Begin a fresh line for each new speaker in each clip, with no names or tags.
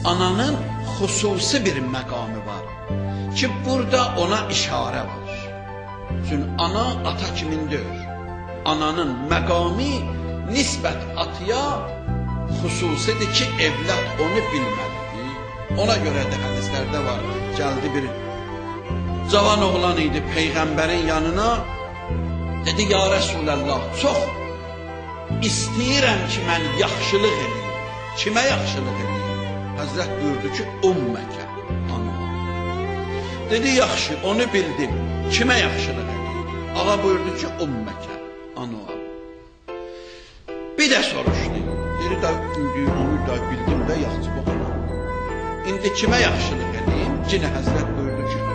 ananın xüsusi bir məqamı var ki, burada ona işarə var. Çünki ana ata kimin deyil. Ananın məqamı nisbət atıya xüsusidir ki, evlad onu bilməlidir. Ona görə də hədislərdə var. Gəldi bir cavan oğlan idi Peyğəmbərin yanına. Dedi, ya Resulallah, çox istəyirəm ki, mən yaxşılıq edeyim. Kimə yaxşılıq edeyim? Həzrət buyurdu ki, ümməkə, ana. Dedi, yaxşı, onu bildim. Kimə yaxşılıq edeyim? Ağa buyurdu ki, ümməkə, ana. Bir də soruşdu. Dedi, onu da bildim də yaxşı baxma. İndi kimə yaxşılıq edeyim? Cinə Həzrət buyurdu ki,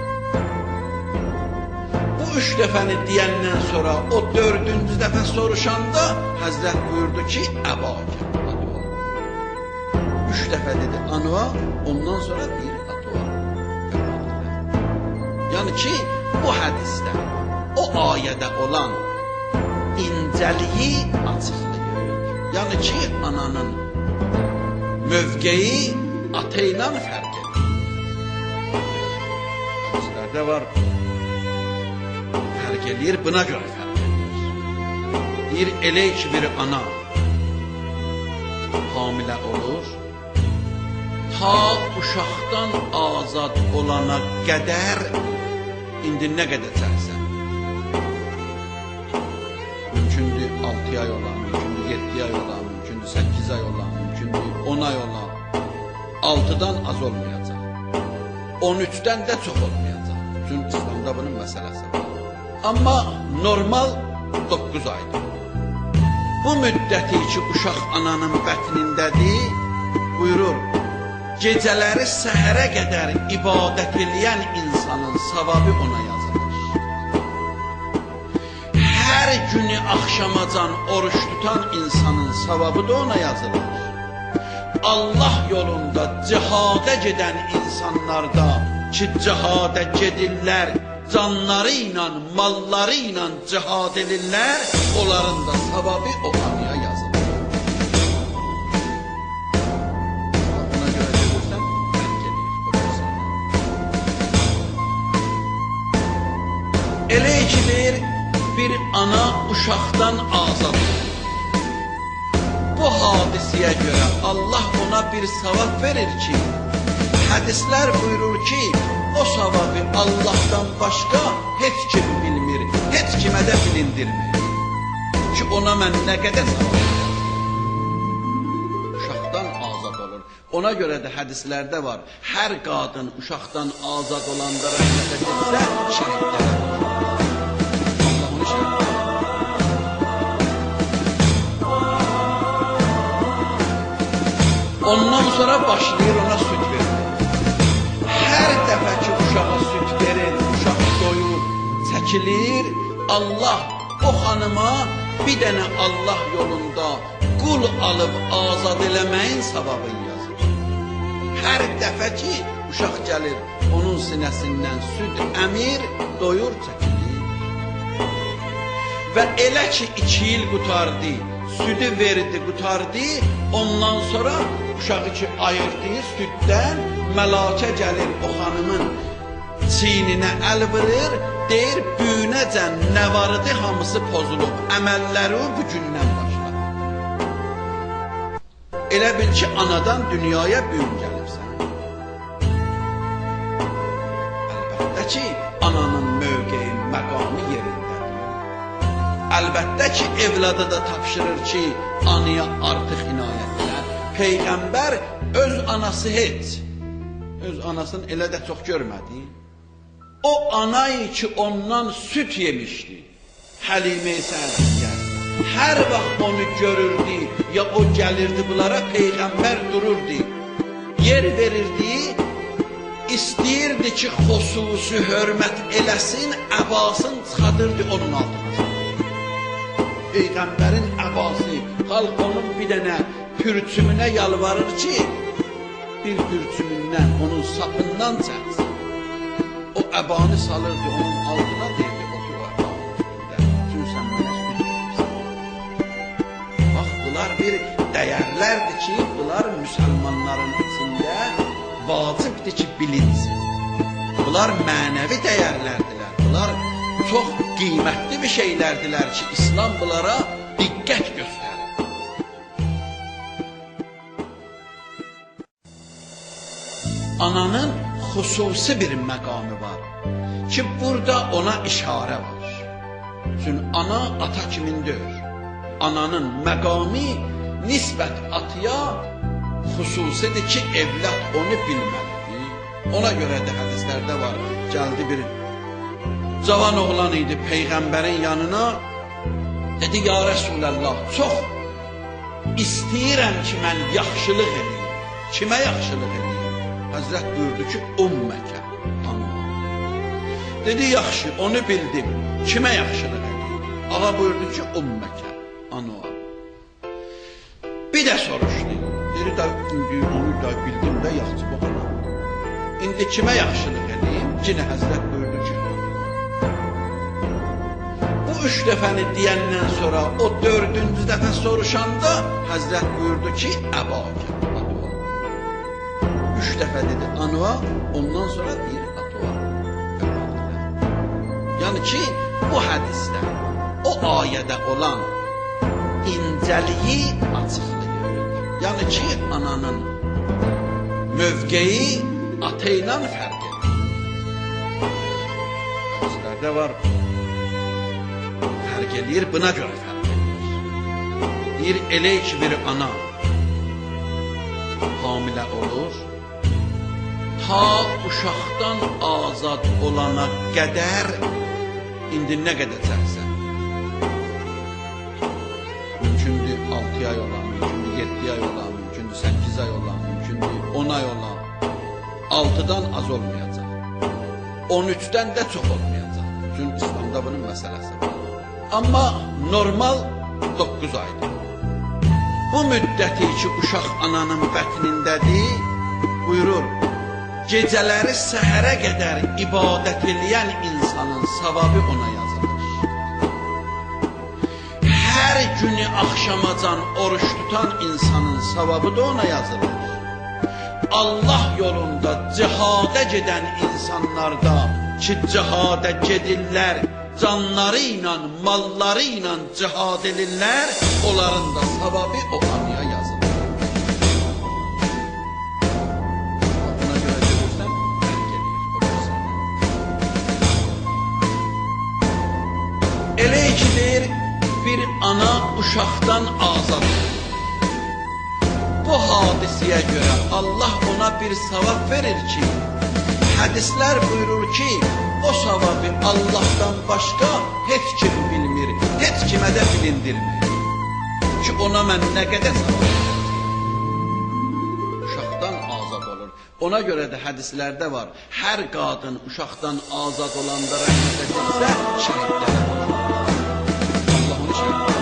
bu 3 dəfəni deyəndən sonra o 4-cü dəfə soruşanda Həzrət buyurdu ki, əbəkə, atıva. 3 dəfə dedi anuva, ondan sonra deyir atıva. Yəni ki, bu hədisdə o ayədə olan incəliyi açıqlayır. Yəni ki, ananın mövqeyi ata ilə fərq edir. Hədislərdə var, fərq edir, buna görə fərq edir. Deyir, elə ki, bir ana hamilə olur, ta uşaqdan azad olana qədər, indi nə qədər çəksən? Mümkündür 6 ay olan, mümkündür 7 ay olan, mümkündür 8 ay olan, mümkündür 10 ay olan. 6-dan az olmayacaq. 13-dən də çox olmayacaq. Çünki İslamda bunun məsələsi var. Amma normal 9 aydır. Bu müddəti ki, uşaq ananın bətnindədir, buyurur, gecələri səhərə qədər ibadət eləyən insanın savabı ona yazılır. Hər günü axşamacan oruç tutan insanın savabı da ona yazılır. Allah yolunda cihada gedən insanlarda ki, cihada gedirlər, canları ilə, malları ilə cihad edirlər, onların da savabı o anıya yazılır. Ona görə görürsən, fərq edir. Elə ki, bir ana uşaqdan azad olur. Bu hadisəyə görə Allah ona bir savab verir ki, hədislər buyurur ki, o savabı Allah'tan başqa heç kim bilmir, heç kimə də bilindirmir. Ki ona mən nə qədər savab verir? Uşaqdan azad olur. Ona görə də hədislərdə var, hər qadın uşaqdan azad olanda rəhmət edirsə, şəhidlərə olur. Allah onu şəhidlərə. Ondan sonra başlayır ona süt verir. Her dəfə ki uşağa süt verir, uşaq doyur, çəkilir, Allah o xanıma bir dənə Allah yolunda qul alıb azad eləməyin savabını yazır. Hər dəfə ki uşaq gəlir, onun sinəsindən süt əmir, doyur, çəkilir. Və elə ki 2 il qutardı, sütü verdi, qutardı, ondan sonra uşağı ki ayırdığı sütdən məlakə gəlir o xanımın çiyninə əl vurur, deyir büyünəcən nə vardı hamısı pozulub, əməlləri bu gündən başlar. Elə bil ki anadan dünyaya büyün gəlibsən. Əlbəttə ki ananın mövqeyi, məqamı yerindədir. Əlbəttə ki evladı da tapşırır ki anıya artıq inayət edər. Peyğəmbər öz anası heç, öz anasını elə də çox görmədi. O anayı ki ondan süt yemişdi, Həlimə-i Səadiyyə, hər vaxt onu görürdü, ya o gəlirdi bunlara, Peyğəmbər dururdu, yer verirdi, istəyirdi ki xüsusi hörmət eləsin, əbasını çıxadırdı onun altına. Peyğəmbərin əbası, xalq onun bir dənə pürçümünə yalvarır ki, bir pürçümündən, onun sapından çəksin. O əbanı salırdı onun altına, deyirdi, otur əbanın üstündə, çünki sən mənə süt verirsən. Bax, bunlar bir dəyərlərdir ki, bunlar müsəlmanların içində bilinsin. Bunlar mənəvi dəyərlərdirlər. Bunlar çox qiymətli bir şeylərdirlər ki, İslam bunlara diqqət göstərir. Ananın xüsusi bir məqamı var ki, burada ona işarə var. Çünki ana ata kimindir? Ananın məqamı nisbət atıya xüsusidir ki, evlad onu bilməlidir. Ona görə də hədislərdə var. Gəldi bir cavan oğlan idi Peyğəmbərin yanına. Dedi, ya Rəsuləllah, çox istəyirəm ki, mən yaxşılıq edeyim. Kimə yaxşılıq edeyim? Həzrət buyurdu ki, ümməkə, ana. Dedi, yaxşı, onu bildim. Kimə yaxşılıq edeyim? Ağa buyurdu ki, ümməkə, ana. Bir də soruşdu. Dedi, onu da bildim də yaxşı baxana. İndi kimə yaxşılıq edeyim? Yenə Həzrət buyurdu ki, bu 3 dəfəni deyəndən sonra o 4-cü dəfə soruşanda Həzrət buyurdu ki, əbakə, atıva. 3 dəfə dedi anva, ondan sonra deyir atıva. Yəni ki, bu hədisdə o ayədə olan incəliyi açıqlayır. Yəni ki, ananın mövqeyi ata ilə fərq edir. Hədislərdə var, fərq edir, buna görə fərq edir. Deyir, elə ki, bir ana hamilə olur, ta uşaqdan azad olana qədər, indi nə qədər çəksən? Mümkündür 6 ay olan, mümkündür 7 ay olan, mümkündür 8 ay olan, mümkündür 10 ay olan. 6-dan az olmayacaq. 13-dən də çox olmayacaq. Çünki İslamda bunun məsələsi var. Amma normal 9 aydır. Bu müddəti ki, uşaq ananın bətnindədir, buyurur, gecələri səhərə qədər ibadət eləyən insanın savabı ona yazılır. Hər günü axşamacan oruç tutan insanın savabı da ona yazılır. Allah yolunda cihada gedən insanlarda ki, cihada gedirlər, canları ilə, malları ilə cihad edirlər, onların da savabı o anıya yazılır. Buna görə görürsən, fərq edir o insanlar. Elə ki, deyir, bir ana uşaqdan azad edir. Bu hadisəyə görə Allah ona bir savab verir ki, hədislər buyurur ki, o savabı Allah'tan başqa heç kim bilmir, heç kimə də bilindirmir. Ki ona mən nə qədər savab verəcəm? Uşaqdan azad olur. Ona görə də hədislərdə var, hər qadın uşaqdan azad olanda rəhmətə getsə, şəhidlərə olur. Allah onu şəhidlərə.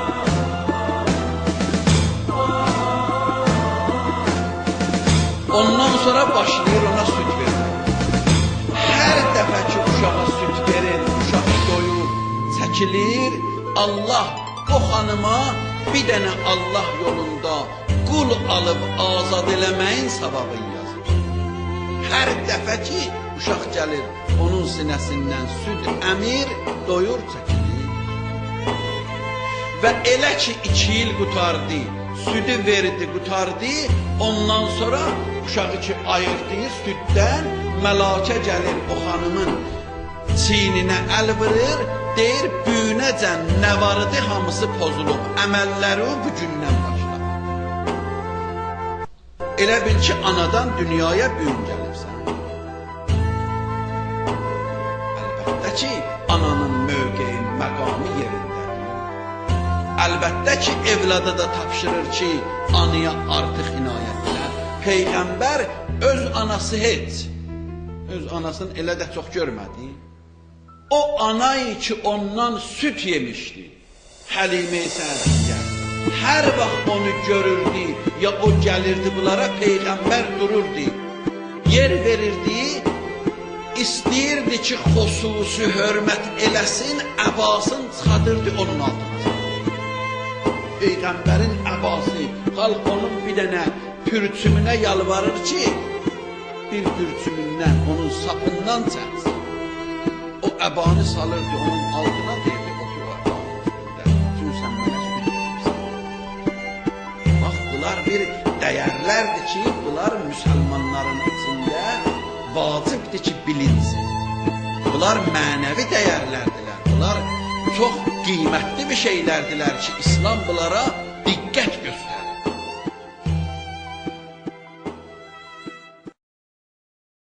Ondan sonra başlayır ona süt verir. Her dəfə ki uşağa süt verir, uşaq doyur, çəkilir, Allah o xanıma bir dənə Allah yolunda qul alıb azad eləməyin savabını yazır. Hər dəfə ki uşaq gəlir, onun sinəsindən süt əmir, doyur, çəkilir. Və elə ki 2 il qutardı, sütü verdi, qutardı, ondan sonra uşağı ki ayırdığı sütdən məlakə gəlir o xanımın çiyninə əl vurur, deyir büyünəcən nə vardı hamısı pozulub, əməlləri o bugündən başlar. Elə bil ki anadan dünyaya büyün gəlirsən. Əlbəttə ki ananın mövqeyi, məqamı yerindədir. Əlbəttə ki evladı da tapşırır ki anıya artıq inayət edər. Peyğəmbər öz anası heç, öz anasını elə də çox görmədi. O anayı ki ondan süt yemişdi, Həlimə Səadiyyə, hər vaxt onu görürdü, ya o gəlirdi bunlara, Peyğəmbər dururdu, yer verirdi, istəyirdi ki xüsusi hörmət eləsin, əbasını çıxadırdı onun altına. Peyğəmbərin əbası, xalq onun bir dənə pürçümünə yalvarır ki, bir gürçümündən, onun sapından çəksin. O əbanı salırdı onun altına, deyirdi, otur əbanın üstündə. Çünki sən mənə bilmirsən. Bax, bunlar bir dəyərlərdir ki, bunlar müsəlmanların içində vacibdir ki, bilinsin. Bunlar mənəvi dəyərlərdirlər. Bunlar çox qiymətli bir şeylərdirlər ki, İslam bunlara diqqət göstərir.